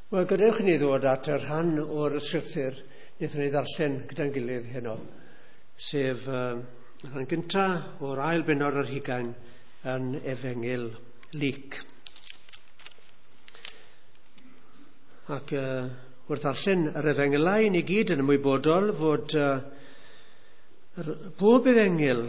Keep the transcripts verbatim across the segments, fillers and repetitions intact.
Wel, gadewch ni ddod at y rhan o'r ysgrythur wnaethon ni ddarllen gyda'n gilydd heno, sef uh, rhan gyntaf o'r ail bennod ar hugain yn Efengil Luc. Ac uh, wrth ddarllen yr Efengelau, ni gyd yn ymwybodol fod uh, bob Efengil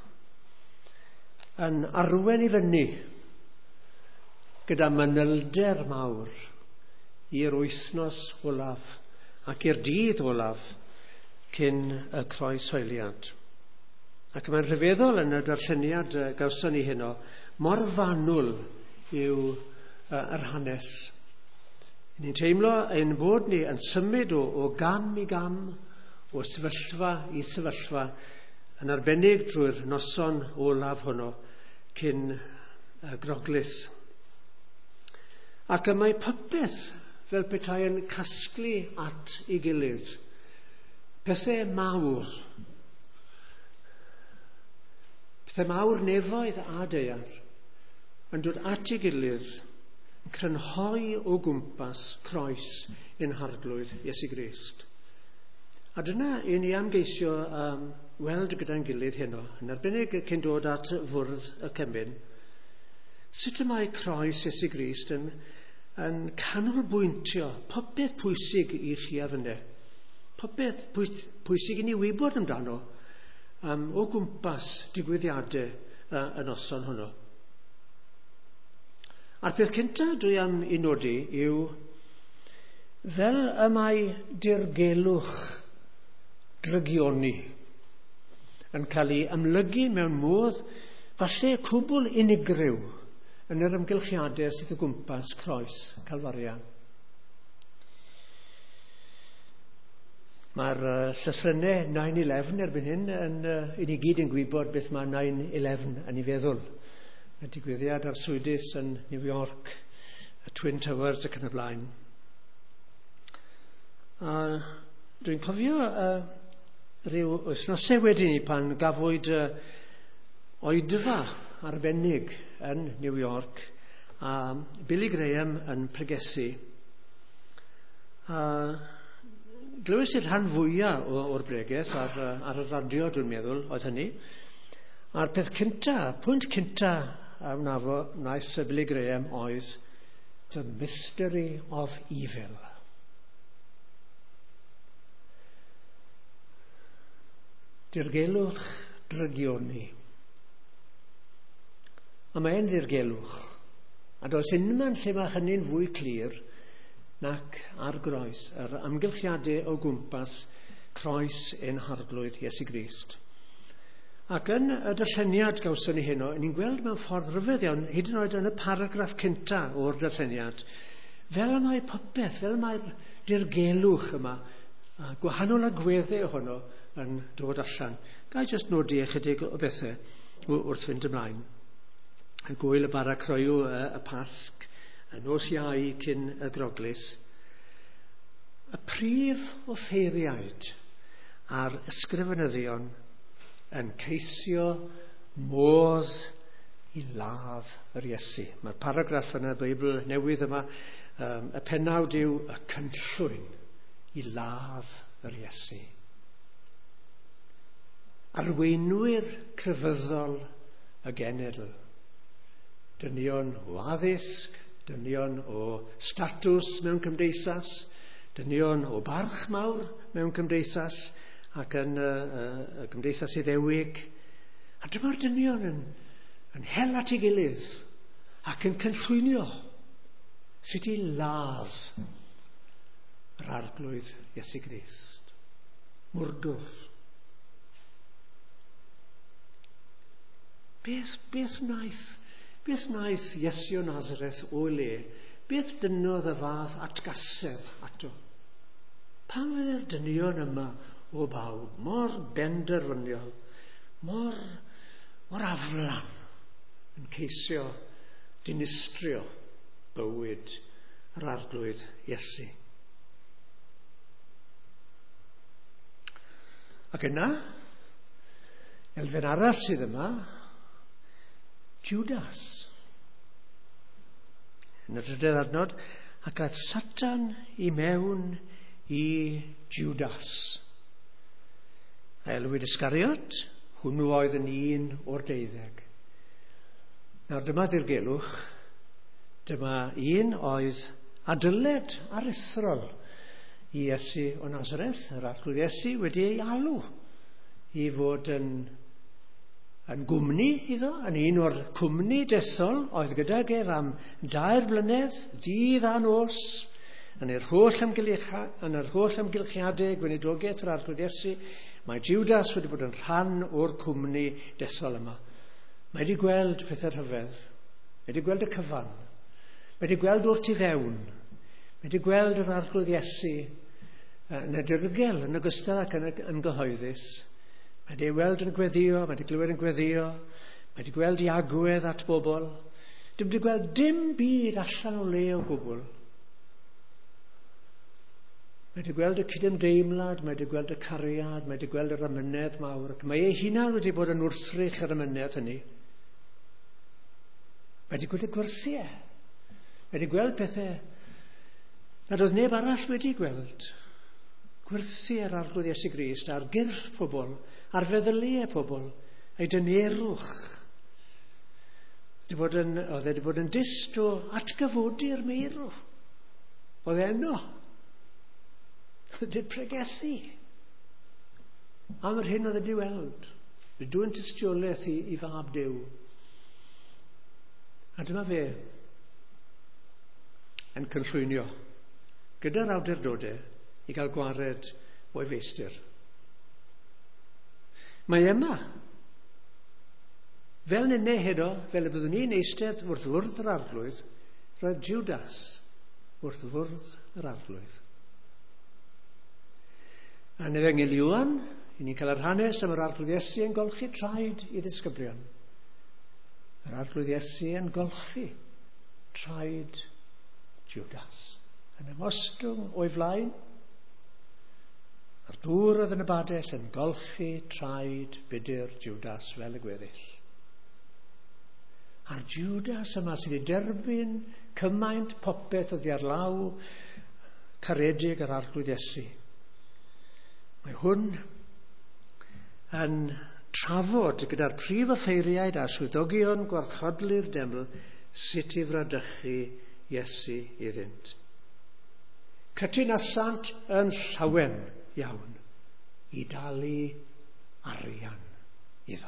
yn arwen i fyny gyda manylder mawr i'r wythnos olaf ac i'r dydd olaf cyn y croeshoeliad. Ac mae'n rhyfeddol yn y darlleniad uh, gawson ni heno, mor fanwl yw uh, yr hanes. Ni'n teimlo ein bod ni yn symud o, o gam i gam, o sefyllfa i sefyllfa, yn arbennig drwy'r noson olaf honno cyn uh, groglith. Ac y mae popeth fel petai yn casglu at ei gilydd. Pethau mawr. Pethau mawr nefoedd a deiar yn dod at ei gilydd yn crynhoi o gwmpas croes ein harglwydd Iesu Grist. A dyna i ni am geisio um, weld gyda'n gilydd heno, yn arbennig cyn dod at fwrdd y cemyn. Sut y mae croes Iesu Grist yn yn canolbwyntio popeth pwysig i chi a fyny. Popeth pwysig i ni wybod amdano um, o gwmpas digwyddiadau uh, y noson hwnnw. A'r peth cyntaf dwi am i nodi yw fel y mae dirgelwch drygioni yn cael ei ymlygu mewn modd falle cwbl unigryw yn yr ymgylchiadau sydd o gwmpas croes Calfaria. Mae'r uh, llythrennau nine eleven erbyn hyn yn uh, i ni gyd yn gwybod beth mae nine eleven yn ei feddwl. Y digwyddiad arswydus yn New York, y Twin Towers ac yn y blaen. A dwi'n cofio uh, rhyw wythnosau wedyn ni pan gafwyd uh, oedfa arbennig yn New York a Billy Graham yn pregethu. A glywes i'r rhan fwyaf o'r bregeth ar, ar y radio, dwi'n meddwl, oedd hynny. A'r peth cynta, pwynt cynta a wnafo, wnaeth Billy Graham oedd The Mystery of Evil. Dirgelwch drygioni. A mae'n ddirgelwch. A does unman lle mae hynny'n fwy clir nac ar groes, yr amgylchiadau o gwmpas croes ein harglwydd Iesu Grist. Ac yn y darlleniad gawson ni heno, ni'n gweld mewn ffordd rhyfedd iawn, hyd yn oed yn y paragraff cynta o'r darlleniad, fel y mae popeth, fel y mae'r dirgelwch yma, a gwahanol agweddau ohono yn dod allan. Gai jyst nodi ychydig o bethau wrth fynd ymlaen. Y gwyl y bara croew y, y pasg, y nos iau cyn y groglith. Y prif offeiriaid a'r ysgrifenyddion yn ceisio modd i ladd yr Iesu. Mae'r paragraff yn y Beibl newydd yma, um, y pennawd yw y cynllwyn i ladd yr Iesu. Arweinwyr crefyddol y genedl. Dynion o addysg, dynion o statws mewn cymdeithas, dynion o barch mawr mewn cymdeithas ac yn y uh, uh, cymdeithas Iddewig. A dyma'r dynion yn, yn hel at ei gilydd ac yn cynllwynio sut i ladd yr arglwydd Iesu Grist. Mwrdwr. Beth, beth wnaeth Beth wnaeth Iesu o Nazareth o le? Beth dynodd y fath atgasedd ato? Pam oedd yr dynion yma o bawb, mor benderfyniol, mor, mor aflan yn ceisio dinistrio bywyd yr arglwydd Iesu. Ac yna, elfen arall sydd yma, Judas. Yn y drydydd adnod, Ac aeth Satan i mewn i Judas. A elwyd Iscariot, hwnnw oedd yn un o'r deuddeg. Nawr dyma ddirgelwch, dyma un oedd adyled aruthrol i Iesu o Nazareth, yr arglwydd Iesu wedi ei alw i fod yn, yn gwmni iddo, yn un o'r cwmni dethol oedd gyda ef am dair blynedd, dydd a nos, yn yr holl, yn yr holl amgylchiadau gweinidogaeth yr arglwydd Iesu. Mae Judas wedi bod yn rhan o'r cwmni dethol yma. Mae wedi gweld pethau rhyfedd. Mae wedi gweld y cyfan. Mae wedi gweld wrth i fewn. Mae wedi gweld yr arglwydd Iesu yn y dirgel, yn ogystal ac yn, yn gyhoeddus. Mae wedi weld yn gweddio, mae wedi glywed yn gweddio, mae wedi gweld i agwedd at bobl. Dim wedi gweld dim byd allan o le o gwbl. Mae wedi gweld y cydymdeimlad, mae wedi gweld y cariad, mae wedi gweld yr amynedd mawr. Mae ei hunan wedi bod yn wrthrych yr amynedd hynny. Mae wedi gweld y gwerthiau. Mae wedi gweld pethau nad oedd neb arall wedi gweld. Gwerthu ar arglwydd Iesu Grist, ar gyrff pobl, ar feddyliau pobl, a'i dynerwch. Oedd e wedi bod yn dist o atgyfodi'r meirw. Oedd eno. Oedd wedi pregethu. Am yr hyn oedd wedi weld. Wedi dwy'n tystiolaeth i, i fab Duw. A dyma fe yn cynllwynio gyda'r awdurdodau i gael gwared o'i feistr. Mae yma, fel nynne hedo, fel y byddwn ni'n eistedd wrth fwrdd yr arglwydd, roedd Judas wrth fwrdd yr arglwydd. A yn Efengyl Iwan, i ni'n cael yr hanes am yr arglwydd Iesu yn golchi traed i ddisgyblion. Yr arglwydd Iesu yn golchi traed Judas. Yn ymostwng o'i flaen, a'r dŵr oedd yn y badell yn golchi traed budur Judas fel y gweddill. A'r Judas yma sydd wedi derbyn cymaint popeth oddi ar law caredig yr arglwydd Iesu. Mae hwn yn trafod gyda'r prif offeiriaid a swyddogion gwarchodlu'r deml sut i fradychu Iesu iddynt. Cytunasant yn llawen iawn i dalu arian iddo.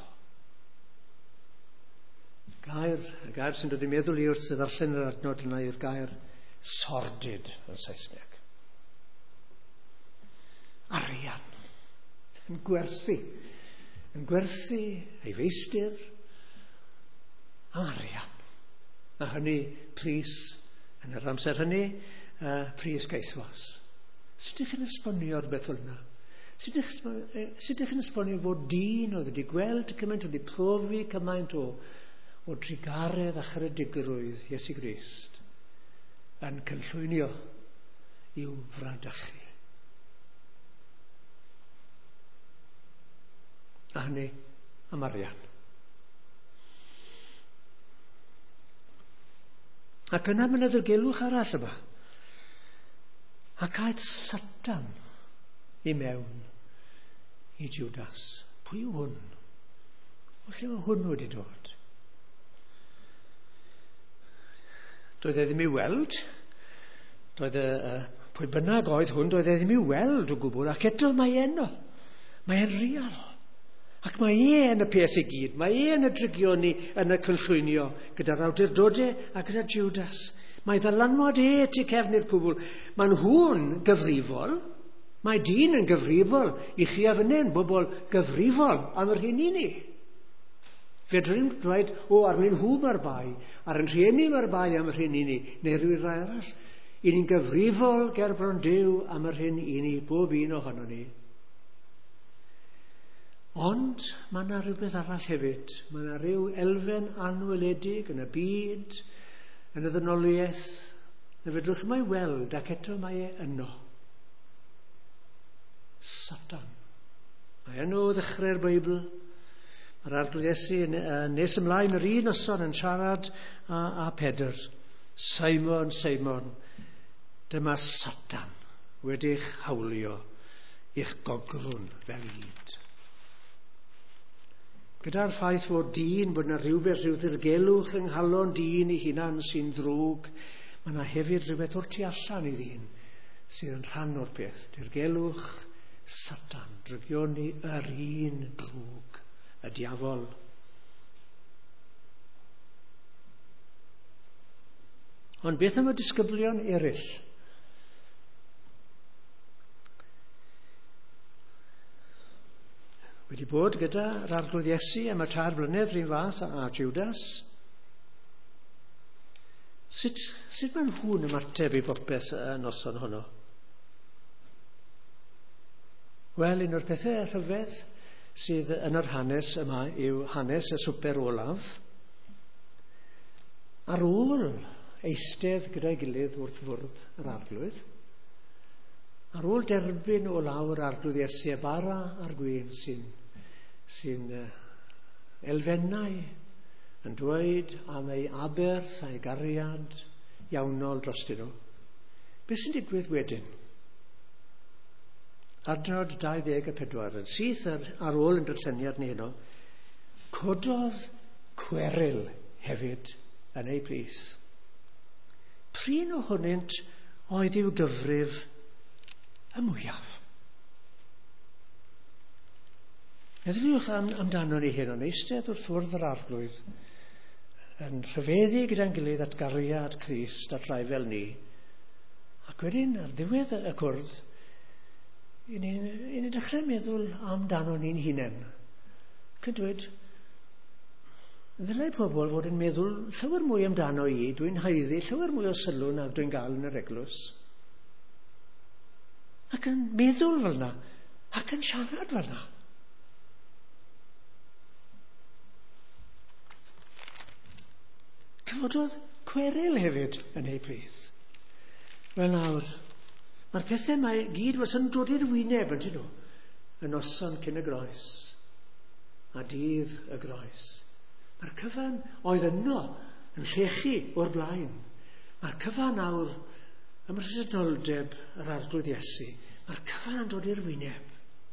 Gair, y gair sy'n dod i meddwl i wrth y ddarllen yr adnod yna yw'r gair sordid yn Saesneg. Arian. Yn gwerthu. Yn gwerthu ei feistr am arian. A hynny pris, yn yr amser hynny, uh, pris geithwas. Sut ydych chi'n esbonio rhywbeth fel yna? Sut ydych chi'n esbonio fod dyn oedd wedi gweld cymaint, wedi profi cymaint o, o trigaredd a charedigrwydd Iesu Grist yn cynllwynio i'w fradychu. A hynny am arian. Ac yna mae'n ddilgelwch arall yma. Ac aeth Satan i mewn i Judas. Pwy yw hwn? O lle mae hwn wedi dod? Doedd e ddim i weld. Doedd e, uh, pwy bynnag oedd hwn, doedd e ddim i weld o gwbl. Ac eto mae eno. Mae e'n real. Ac mae e yn y peth i gyd. Mae e yn y drygioni yn y cynllwynio gyda'r awdurdodau a gyda Judas. Mae ddylanwad e tu cefn i'r cwbl. Mae'n hwn gyfrifol. Mae dyn yn gyfrifol i chi a fynnyn, bobl gyfrifol am yr hyn i ni. Fedrwn dweud, o, arnyn nhw mae'r bai, ar yn rhieni mae'r bai am yr hyn i ni, neu rhywun rai arall. I ni'n gyfrifol ger bron Duw am yr hyn i ni, bob un ohono ni. Ond mae yna rhywbeth arall hefyd. Mae yna rhyw elfen anweledig yn y byd, yn y ddynoliaeth, na fedrwch mae weld ac eto mae e yno. Satan. Mae yno o ddechrau'r Beibl. Mae'r arglwydd Iesu nes ymlaen yr un noson yn siarad a, a Pedr. Simon, Simon, Dyma Satan wedi'ch hawlio i'ch gogrwn fel id. Gyda'r ffaith fod dyn, bod yna rhywbeth, rhyw ddirgelwch yng nghalon dyn ei hunan sy'n ddrwg, mae yna hefyd rhywbeth o'r tu allan i ddyn sydd yn rhan o'r peth. Dirgelwch Satan, drygioni yr un drwg, y diafol. Ond beth am y disgyblion eraill? Wedi bod gyda'r arglwydd Iesu am y tair blynedd rhywun fath a Judas. Sut, sut mae'n nhw'n ymateb i popeth y noson honno? Wel, un o'r pethau rhyfedd sydd yn yr hanes yma yw hanes y swper olaf. Ar ôl eistedd gyda'i gilydd wrth fwrdd yr arglwydd, ar ôl derbyn o lawr arglwydd Iesu y bara a'r gwyn sy'n sy'n uh, elfennau yn dweud am ei aberth a'i gariad iawnol drostyn nhw. Beth sy'n digwydd wedyn? Adnod dau ddeg a pedwar, yn syth ar, ar ôl yn darlleniad ni heno, cododd cweryl hefyd yn ei plith. Prin ohonynt oedd i'w gyfrif y mwyaf. Meddyliwch am, amdano ni hyn o'n eistedd wrth fwrdd yr arglwydd yn rhyfeddu gyda'n gilydd at gariad Crist at rai fel ni. Ac wedyn ar ddiwedd y cwrdd, i ni'n dechrau meddwl amdano ni'n hunain. Ac yn dweud, ddylai pobl fod yn meddwl llawer mwy amdano i, dwi'n haeddu llawer mwy o sylw na dwi'n gael yn yr eglwys. Ac yn meddwl fel yna, ac yn siarad fel yna. Cyfododd cweryl hefyd yn ei plith. Wel nawr, mae'r pethau mae gyd was yn dod i'r wyneb yn dyn nhw, y noson cyn y groes, a dydd y groes. Mae'r cyfan oedd yno yn llechu o'r blaen. Mae'r cyfan nawr ym mhresenoldeb yr arglwydd Iesu. Mae'r cyfan yn dod i'r wyneb.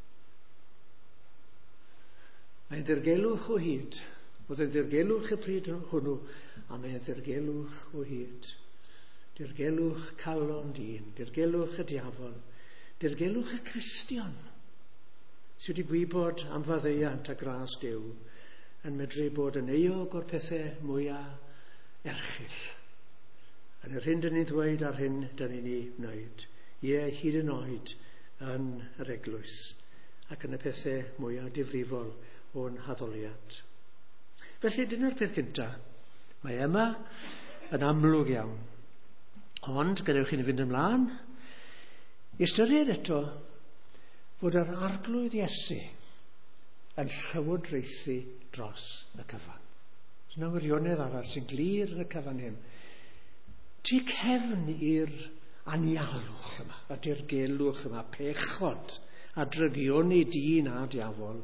Mae'n ddirgelwch o hyd. Oedd yn ddirgelwch y pryd hwnnw, a mae'n ddirgelwch o hyd. Dirgelwch calon dyn, dirgelwch y diafol, dirgelwch y Cristion, sydd wedi gwybod am faddeuant a gras Duw, yn medru bod yn eog o'r pethau mwyaf erchill. Yn yr hyn dyn ni'n ddweud a'r hyn dyn ni'n ei wneud. Ie, hyd yn oed yn yr eglwys, ac yn y pethau mwyaf difrifol o'n haddoliad. Felly, dyna'r peth cyntaf. Mae yma yn amlwg iawn. Ond, gadewch chi ni fynd ymlaen, ystyried eto fod yr arglwydd Iesu yn llywodraethu dros y cyfan. Yna wirionedd arall sy'n glir yn y cyfan hyn. Tu cefn i'r anialwch yma, y dirgelwch yma, pechod, a drygioni dyn a diafol.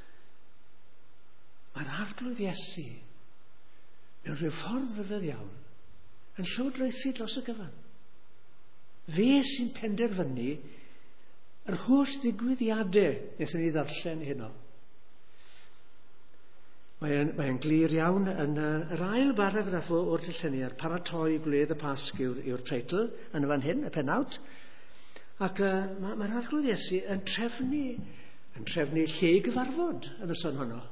Mae'r arglwydd Iesu mewn rhyw ffordd rhyfedd iawn yn llywodraethu dros y cyfan. Fe sy'n penderfynu yr holl ddigwyddiadau wnaethon ni ddarllen heno. Mae'n mae glir iawn yn uh, yr ail baragraff o'r darlleniad, paratoi gwledd y Pasg yw'r, yw'r treitl yn y fan hyn, y penawd. Ac uh, mae'r ma arglwydd Iesu yn trefnu, yn trefnu lle gyfarfod yn y son honno.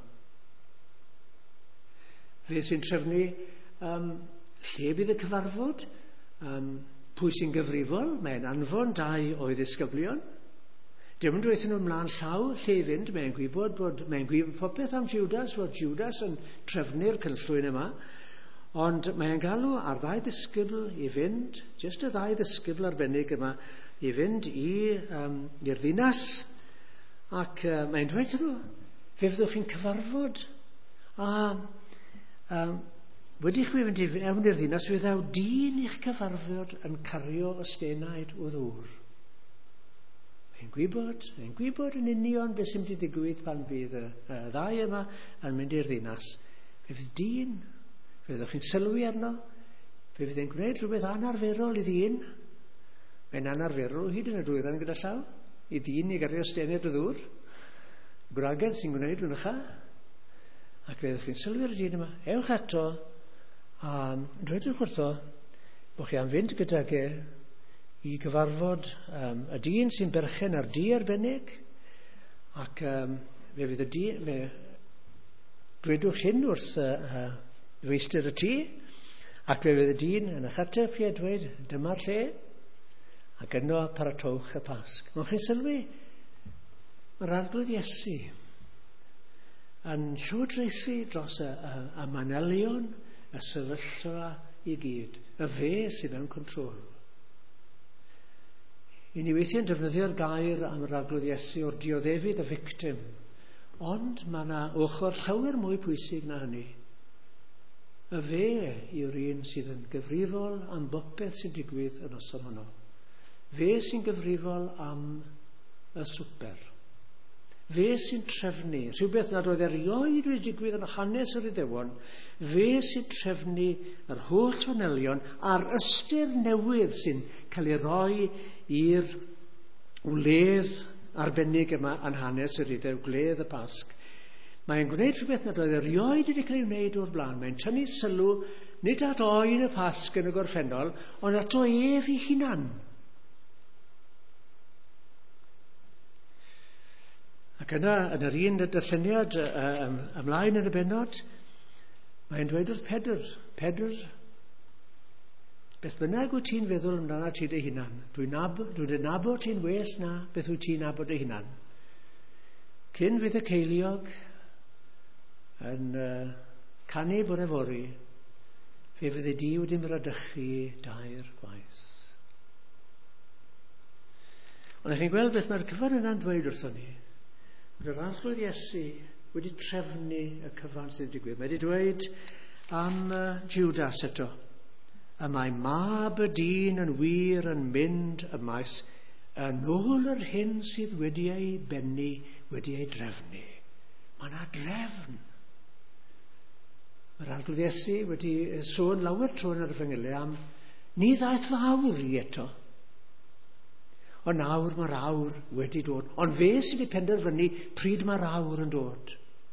Fe sy'n trefnu um, lle bydd y cyfarfod, um, pwy sy'n gyfrifol, mae'n anfon dau o'i ddisgyblion. Dim yn dweithio nhw ymlaen llaw lle i fynd, mae'n gwybod bod, mae'n gwybod popeth am Judas, fod Judas yn trefnu'r cynllwyn yma, ond mae'n galw ar ddau ddisgybl i fynd, jyst y ddau ddisgybl arbennig yma, i fynd i, um, i'r ddinas, ac uh, mae'n dweithio nhw, fe fyddwch chi'n cyfarfod, a um, wedi chwi fynd i ewn i'r ddinas, fe ddaw dyn i'ch cyfarfod yn cario ystenaid o ddŵr. Mae'n gwybod, mae'n gwybod yn union beth sy'n mynd i ddigwydd pan fydd y, y ddau yma yn mynd i'r ddinas. Fe fydd dyn, fe fyddwch chi'n sylwi arno, fe fydd e'n gwneud rhywbeth anarferol i ddyn, Mae'n anarferol hyd yn y dwyran gyda llaw. I ddyn i gario steniad o ddŵr. Gwragedd sy'n gwneud hwnnw cha. Ac fe ddech chi'n sylwi'r dyn yma. Ewch ato a dwedwch wrtho bod chi am fynd gydag e i gyfarfod um, y dyn sy'n berchen ar di arbennig. Ac um, fe fydd y dyn... Fe, dwedwch hyn wrth uh, uh, ddweistyr y tŷ. Ac fe fydd y dyn yn ychateb chi a dweud, dyma'r lle. Ac yno paratowch y Pasg. Mwch chi'n sylwi, mae'r arglwydd Iesu yn llywodraethu dros y, y, y manelion, y sefyllfa i gyd. Y fe sydd mewn control. I ni weithio'n defnyddio'r gair am yr arglwydd Iesu o'r dioddefyd y victim. Ond mae yna ochr llawer mwy pwysig na hynny. Y fe yw'r un sydd yn gyfrifol am bopeth sy'n digwydd yn ysod honno. Fe sy'n gyfrifol am y swper. Fe sy'n trefnu. Rhywbeth nad oedd erioed wedi digwydd yn hanes yr Iddewon. Fe sy'n trefnu yr holl fanelion a'r ystyr newydd sy'n cael ei roi i'r wledd arbennig yma yn hanes yr Iddew, gwledd y Pasg. Mae'n gwneud rhywbeth nad oedd erioed wedi cael ei wneud o'r blaen. Mae'n tynnu sylw nid at oen y Pasg yn y gorffennol, ond at o ef ei hunan. Ac yna, yn yr un darlleniad uh, ymlaen yn y benod, mae'n dweud wrth Pedr, Pedr, beth bynnag wyt ti'n feddwl amdana ti dy hunan, dwi'n dwi nabod ti'n well na beth wyt ti'n nabod dy hunan. Cyn fydd y ceiliog yn uh, canu bore fori, fe fydd y di wedi myradychu dair gwaith. Ond ych chi'n gweld beth mae'r cyfan yna'n dweud wrtho ni. Mae'r arglwydd Iesu wedi trefnu y cyfan sydd wedi digwydd. Mae wedi dweud am uh, Judas eto. Y mae mab y dyn yn wir yn mynd ymaith yn ôl yr hyn sydd wedi ei bennu, wedi ei drefnu. Mae yna drefn. Mae'r arglwydd Iesu wedi sôn lawer tro yn yr Efengylau am ni ddaeth fy awr i eto. Ond nawr mae'r awr wedi dod. Ond fe sydd wedi penderfynu pryd mae'r awr yn dod.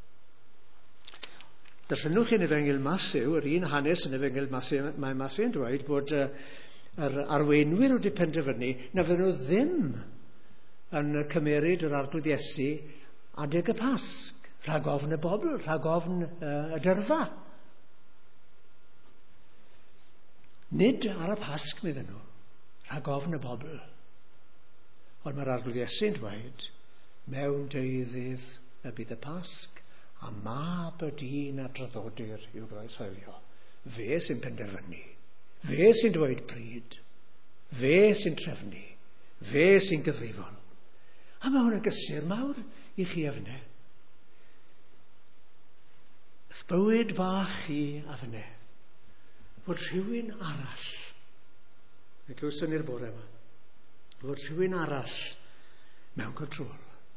Darllenwch chi'n Efengyl Mathew, yr un hanes yn Efengyl Mathew, mae Mathew yn dweud bod uh, yr arweinwyr wedi penderfynu na fydden nhw ddim yn cymeryd yr arglwydd Iesu adeg y Pasg, rhag ofn y bobl, rhag ofn uh, y dyrfa. Nid ar y Pasg, medden nhw, rhag ofn y bobl. Ond mae'r arglwydd Iesu'n dweud, mewn deuddydd y bydd y Pasg, a mab y dyn a draddodir i'w groeshoelio. Fe sy'n penderfynu. Fe sy'n dweud pryd. Fe sy'n trefnu. Fe sy'n gyfrifol. A mae hwn yn gysur mawr i chi efne. Ych bywyd bach chi efne. Fod rhywun arall. Fe glwson ni'r bore yma. Fod rhywun arall mewn control.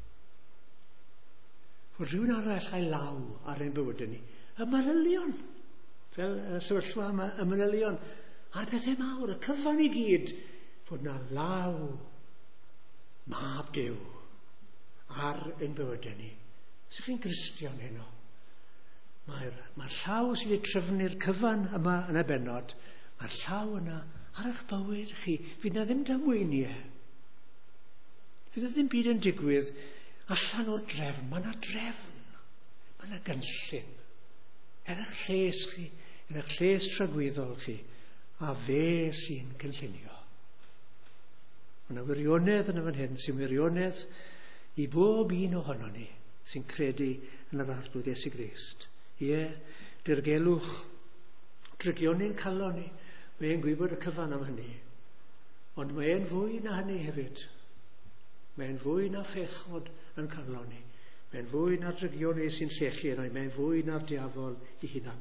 Fod rhywun arall a'i law ar ein bywydau ni. Y manylion. Fel y sefyllfa yma, y manylion. A'r pethau mawr, y cyfan i gyd. Fod na law mab Duw ar ein bywydau ni. Os ych chi'n Gristion heno, mae'r mae llaw sydd wedi trefnu'r cyfan yma yn y benod, mae'r llaw yna ar eich bywyd chi. Fydd na ddim damweiniau. Fydd na ddim byd yn digwydd allan o'r drefn. Mae yna drefn. Mae yna gynllun. Er eich lles chi, er eich lles tragwyddol chi, a fe sy'n cynllunio. Mae yna wirionedd yn y fan hyn sy'n wirionedd i bob un ohono ni sy'n credu yn yr arglwydd Iesu Grist. Ie, dirgelwch drygionyn calon ni. Mae'n gwybod y cyfan am hynny. Ond mae'n fwy na hynny hefyd. Mae'n fwy na phechod yn calon ni. Mae'n fwy na'r drygion sy'n sechu yna. Mae'n fwy na'r diafol i hunan.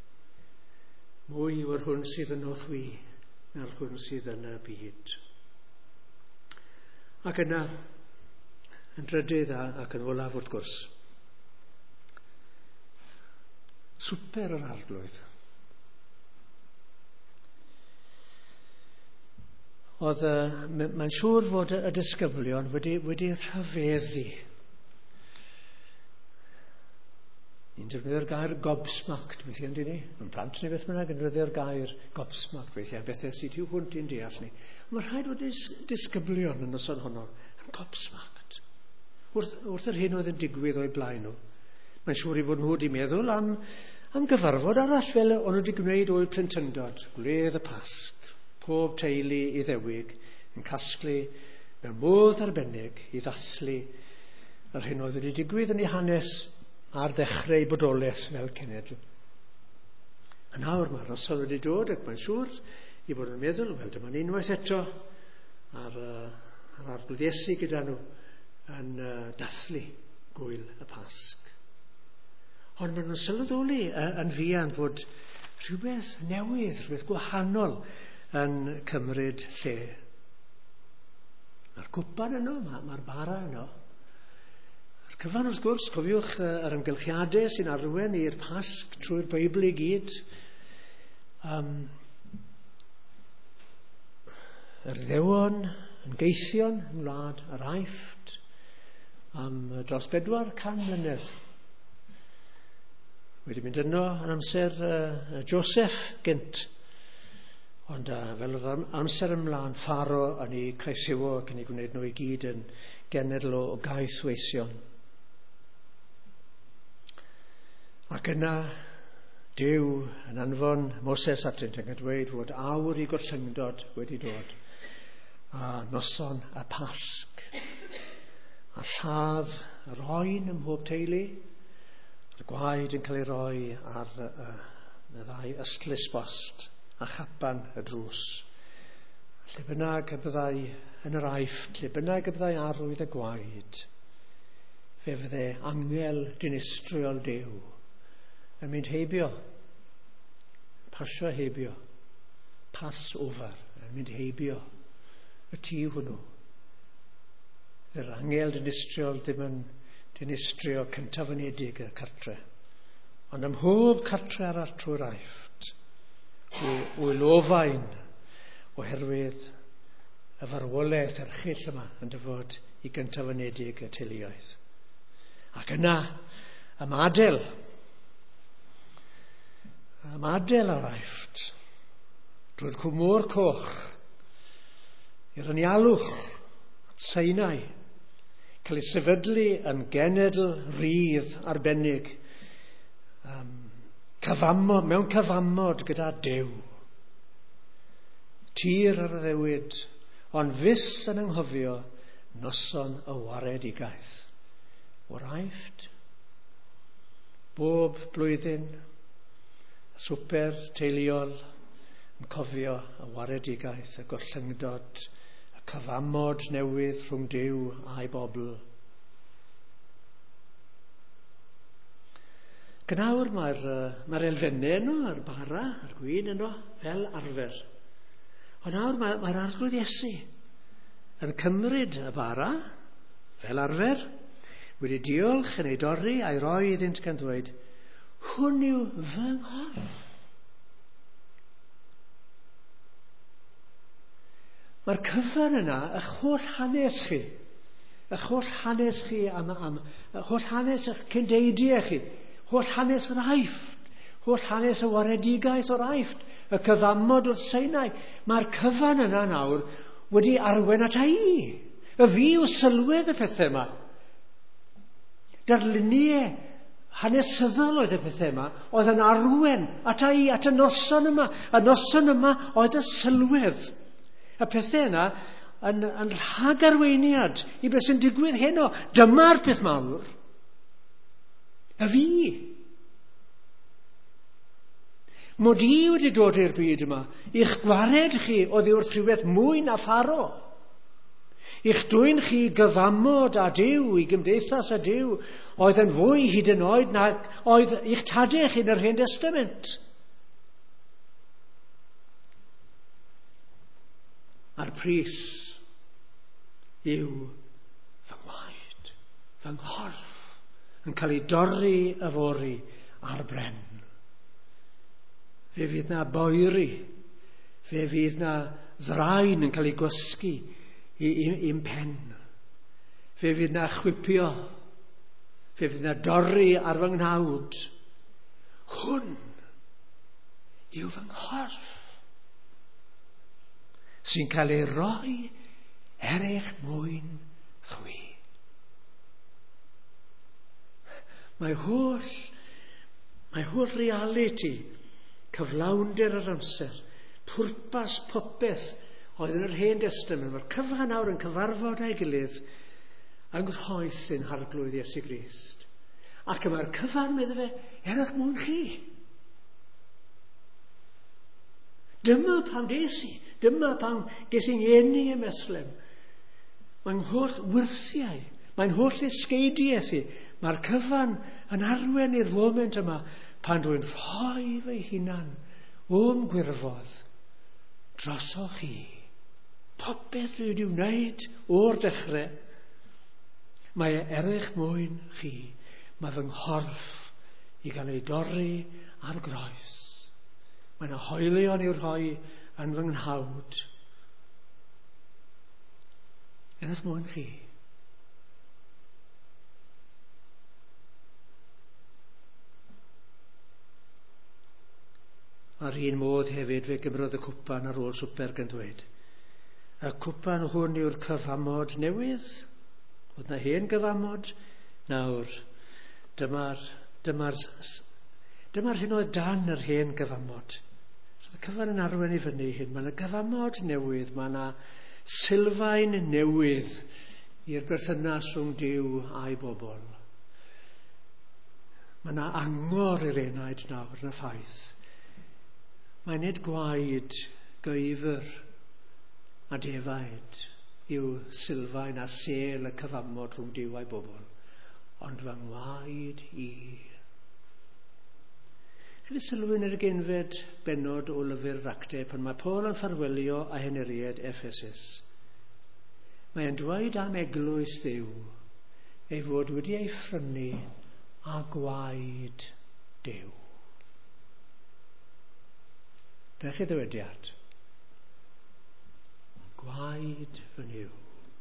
Mwy o'r hwn sydd yn ochwi na'r hwn sydd yn y byd. Ac yna, yn drydydd ac yn olaf wrth gwrs, swper yr arglwydd. oedd, uh, mae'n siŵr fod y disgyblion wedi, wedi rhyfeddu. Ni'n defnyddio'r gair gobsmacked weithiau, yndyn ni? Yn plant neu beth bynnag yn defnyddio'r gair gobsmacked weithiau, bethau sydd tu hwnt i'n deall ni. Mae rhaid fod dis, disgyblion yn noson honno yn gobsmacked. Wrth, wrth yr hyn oedd yn digwydd o'i blaen nhw. Mae'n siŵr i bod nhw wedi meddwl am, am gyfarfod arall fel o'n nhw wedi gwneud o'i plentyndod, gwledd y Pasg, pob teulu i ddewig, yn casglu mewn modd arbennig i ddathlu yr hyn oedd wedi digwydd yn ei hanes ar ddechrau bodolaeth fel cenedl. A nawr mae'r noson wedi dod ac mae'n siŵr i bod yn meddwl, wel dyma'n unwaith eto ar, uh, ar arglwydd Iesu gyda nhw yn uh, dathlu gwyl y Pasg. Ond maen nhw'n sylweddoli uh, yn fuan fod rhywbeth newydd, rhywbeth gwahanol yn cymryd lle. Mae'r cwpan yno, mae'r ma bara yno. Cyfan wrth gwrs, cofiwch uh, yr ymgylchiadau sy'n arwen i'r Pasg trwy'r Beibl i gyd. Um, yr Iddewon yn geithion yn wlad yr Aifft am uh, dros bedwar can mlynedd. Wedi mynd yno yn amser uh, Joseph gynt. Ond uh, fel yr amser ymlaen, Pharo yn ei creisiwo ac yn ei gwneud nhw i gyd yn genedl o gaeth weision. Ac yna, Duw yn anfon Moses atynt yn dweud fod awr i gorllyngdod wedi dod. A noson y Pasg. A lladd yr oen ym mhob teulu. Y gwaed yn cael ei roi ar uh, y ddau ystlys bost a chapan y drws. Lle bynnag y byddai yn yr Aifft, lle bynnag y byddai arwydd y gwaed, fe fyddai angel dinistriol Duw yn mynd heibio, pasio heibio, pass over, yn mynd heibio y tŷ hwnnw. Yr angel dinistriol ddim yn dinistrio cyntafynedig y cartre, ond ym mhob cartre arall trwy'r Aifft, wyl ofain oherwydd y farwolaeth erchyll yma yn dyfod i gyntafynedig y teuluoedd. Ac yna, ym adel, ym adel ar Aifft, drwy'r cwmwr coch, i'r anialwch, Sinai, cael ei sefydlu yn genedl rydd arbennig, um, cyfamod, mewn cyfamod gyda Duw. Tir ar y ddewyd, ond fyth yn anghofio noson y waredigaeth. O'r Aifft, bob blwyddyn, swper teuluol yn cofio y waredigaeth, y gorllyngdod, y cyfamod newydd rhwng Duw a'i bobl. Gynawr mae'r mae elfennau yno, yr bara, yr gwyn yno, fel arfer. Ond nawr mae'r mae arglwydd Iesu yn cymryd y bara, fel arfer, wedi diolch yn ei dorri a'i roi iddynt gan ddweud, hwn yw fy nghorff. Mae'r cyfan yna, y holl hanes chi, y holl hanes chi, am, am, y holl hanes eich cyndeidiau chi, holl hanes yr Aifft, holl hanes y waredigaeth o'r Aifft, y cyfamod o'r Sinai, mae'r cyfan yna nawr wedi arwen at i. Y fi yw sylwedd y pethau yma. Darluniau hanesyddol oedd y pethau yma, oedd yn arwen at i, at y noson yma. Y noson yma oedd y sylwedd. Y pethau yna yn, yn rhagarweiniad i beth sy'n digwydd heno. Dyma'r peth mawr. Y fi. Mod i wedi dod i'r byd yma, i'ch gwared chi oddi wrth rhywbeth mwy na Pharo. I'ch dwy'n chi gyfamod a Duw, i gymdeithas a Duw, oedd yn fwy hyd yn oed na oedd i'ch tadau chi yn yr Hen Testament. A'r pris yw fy ngwaed, fy nghorff, yn cael ei dorri y fori ar bren. Fe fydd na boeri, fe fydd na ddraen yn cael ei gwasgu i'n pen. Fe fydd na chwipio. Fe fydd na dorri ar fy nghnawd. Hwn yw fy nghorff sy'n cael ei roi er eich mwyn chwi. Mae holl, mae holl reality, cyflawnder yr amser, pwrpas popeth oedd yn yr Hen Testament. Mae'r cyfan nawr yn cyfarfod a'i gilydd yng nghoes sy'n harglwydd Iesu Grist. Ac mae'r cyfan, medde fe, er eich mwyn chi. Dyma pam des i, dyma pam ges i'n eni y meslem. Mae'n holl wyrthiau, mae'n holl esgeidiaeth i. Mae'r cyfan yn arwen i'r foment yma pan dwi'n rhoi fy hunan o'm gwirfodd drosoch chi. Popeth dwi wedi wneud o'r dechrau, mae er eich mwyn chi. Mae fy nghorff i gael ei dorri ar groes. Mae'n hoelion i'w rhoi yn fy nghnawd. Er eich mwyn chi. Ar un modd hefyd fe gymrodd y cwpan ar ôl swper gan dweud. Y cwpan hwn yw'r cyfamod newydd. Oedd na hen gyfamod. Nawr, dyma'r dyma'r dyma'r hyn oedd dan yr hen gyfamod. Roedd y cyfan yn arwen i fyny hyn. Mae yna gyfamod newydd. Mae yna sylfaen newydd i'r berthynas rhwng Duw a'i bobl. Mae yna angor i'r enaid nawr yn y ffaith. Mae nid gwaed gyifr a defaid yw sylfaen a sel y cyfamod rhwng Duw a'i bobl, ond fy ngwaed i. Chyfyd sylwyn yr genfed benod o lyfr Actau pan mae Paul yn ffarwelio a heneried Ephesus. Mae e'n dweud am eglwys Dduw ei fod wedi ei phrynu a gwaed Duw. Dach chi ddywediad? Gwaed fy niw.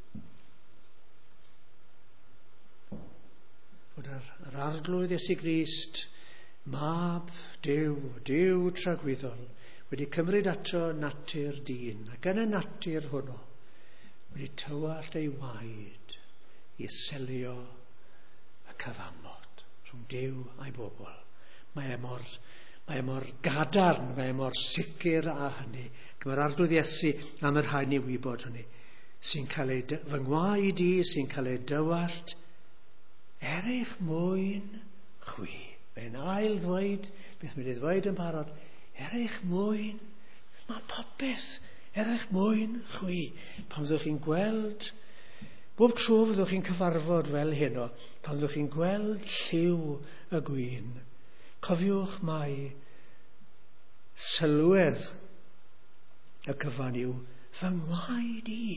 Fod yr, yr arglwydd Iesu Grist, mab Duw, Duw tragwyddol, wedi cymryd ato natur dyn, ac yn y natur hwnnw, wedi tywallt ei waed i selio y cyfamod rhwng Duw a'i bobl. Mae e mor Mae e mor gadarn, mae e mor sicr a hynny. Mae'r arglwydd Iesu am yr rhaid ni wybod hynny. Sy'n cael ei, fy ngwaed i sy'n cael ei dywallt er eich mwyn chwi. Fe'n ail ddweud, beth mynd i ddweud yn barod, er eich mwyn, mae popeth er eich mwyn chwi. Pan fyddwch chi'n gweld, bob tro fyddwch chi'n cyfarfod fel heno, pan fyddwch chi'n gweld lliw y gwyn, cofiwch mai sylwedd y cyfan yw fy ngwaed i.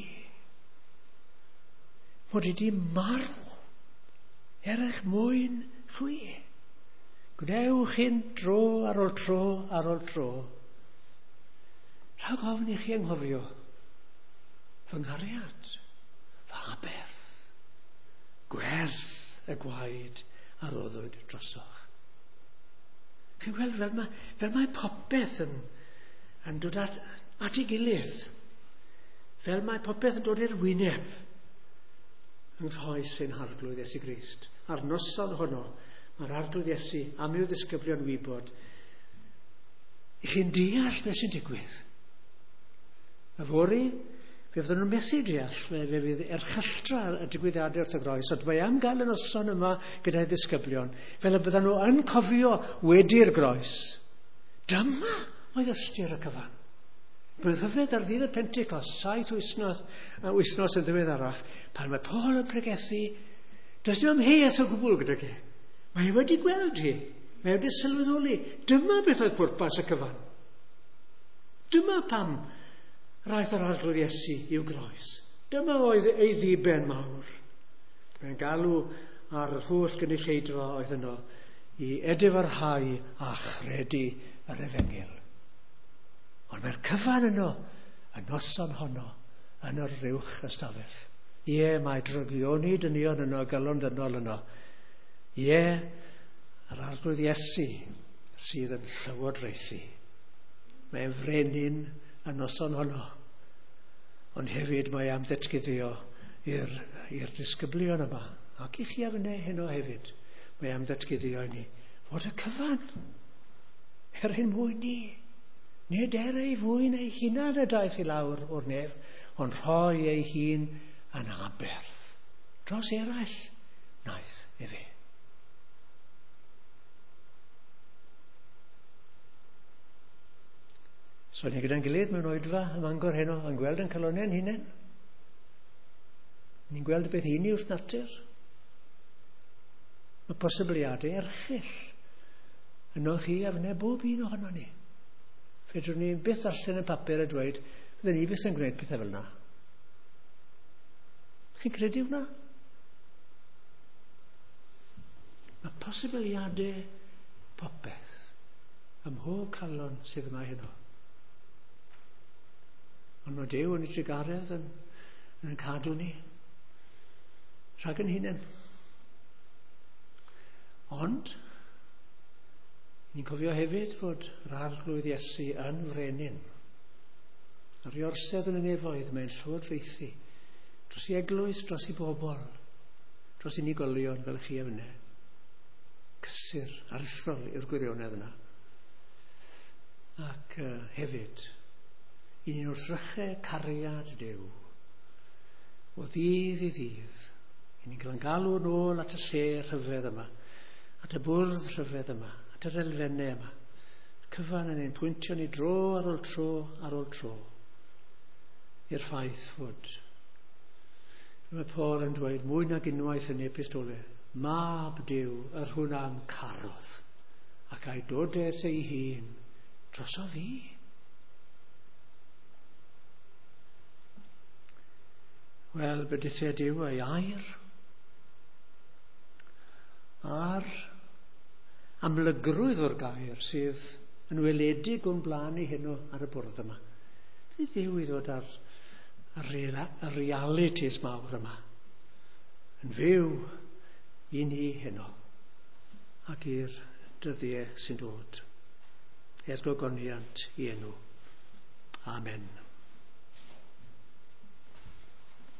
Mod i di marw er eich mwyn chwi. Gwnewch hyn tro ar ôl tro ar ôl tro. Rhaid ofn i chi anghofio fy nghariad, fy haberth, gwerth y gwaed a roddwyd drosoch. Chi'n gweld fel mae, fel mae popeth yn, yn dod at, at ei gilydd. Fel mae popeth yn dod i'r wyneb yng nghoes ein harglwydd Iesu Grist. A'r noson honno, mae'r arglwydd Iesu am i'w ddisgyblion wybod i chi'n deall beth sy'n digwydd. Y fori, fe fydden nhw'n methu deall, fe, fe fydd erchylltra y digwyddiadau wrth y groes, ond mae am gael y noson yma gyda'i ddisgyblion, fel y bydden nhw yn cofio wedi'r groes. Dyma oedd ystyr y cyfan. Bydd hyfryd ar ddydd y Pentecost, saith wythnos, wythnos yn ddiweddarach, pan mae Paul yn pregethu, does dim amheuaeth o gwbl gyda chi. Mae wedi gweld hi. Mae wedi sylweddoli. Dyma beth oedd pwrpas y cyfan. Dyma pam raeth yr arglwydd Iesu i'w groes. Dyma oedd ei ddiben mawr. Mae'n galw ar yr holl gynulleidfa oedd yno i edifyrhau a chredu yr Efengil. Ond mae'r cyfan yno y noson honno yn yr rywch ystafell. Ie, mae drygioni dynion yno, galon dynol yno. Ie, yr arglwydd Iesu sydd yn llywodraethu. Mae'n frenin y noson honno. Ond hefyd mae am ddatguddio i'r, i'r disgyblion yma. Ac i chi afne heno hefyd. Mae am ddatguddio i ni fod y cyfan. Er hyn mwy ni. Nid er ei fwy neu hunan y daeth i lawr o'r nef, ond rhoi ei hun yn aberth. Dros eraill, naeth efe. So ni gyda'n gilydd mewn oedfa ym Mangor heno yn gweld yn caloniau'n hunain. Ni'n gweld beth un i wrth natur. Mae posibiliadau erchill yno chi a fyna bob un ohono ni. Fedrwn ni byth darllen y papur a dweud, fydden ni byth yn gwneud pethau fel yna. Chi'n credu hwnna? Mae posibiliadau popeth ym mhob calon sydd yma heno. Ond mae Duw yn ei trigaredd yn, yn cadw ni rhag yn hunain. Ond ni'n cofio hefyd fod yr arglwydd Iesu yn frenin. Ar ei orsedd yn y nefoedd mae'n llywodraethu dros i eglwys, dros i bobl, dros i unigolion fel chi a fyna. Cysur, aruthrol i'r gwirionedd yna. Ac uh, hefyd, i ni'n wrthrychau cariad Duw o ddydd i ddydd. I ni'n cael yn galw nôl at y lle rhyfedd yma, at y bwrdd rhyfedd yma, at yr elfennau yma. Cyfan yn ein pwyntio ni dro ar ôl tro ar ôl tro i'r ffaith fod. Mae Paul yn dweud mwy nag unwaith yn epistolau, mab Duw yr hwnna'n carodd ac a'i dodes ei hun droso fi. Wel, bydithau Duw ei air a'r amlygrwydd o'r gair sydd yn weledig o'n blaen i heno ar y bwrdd yma. Bydd Duw i ddod ar y realities mawr yma yn fyw i ni heno ac i'r dyddiau sy'n dod. Er gogoniant i enw. Amen.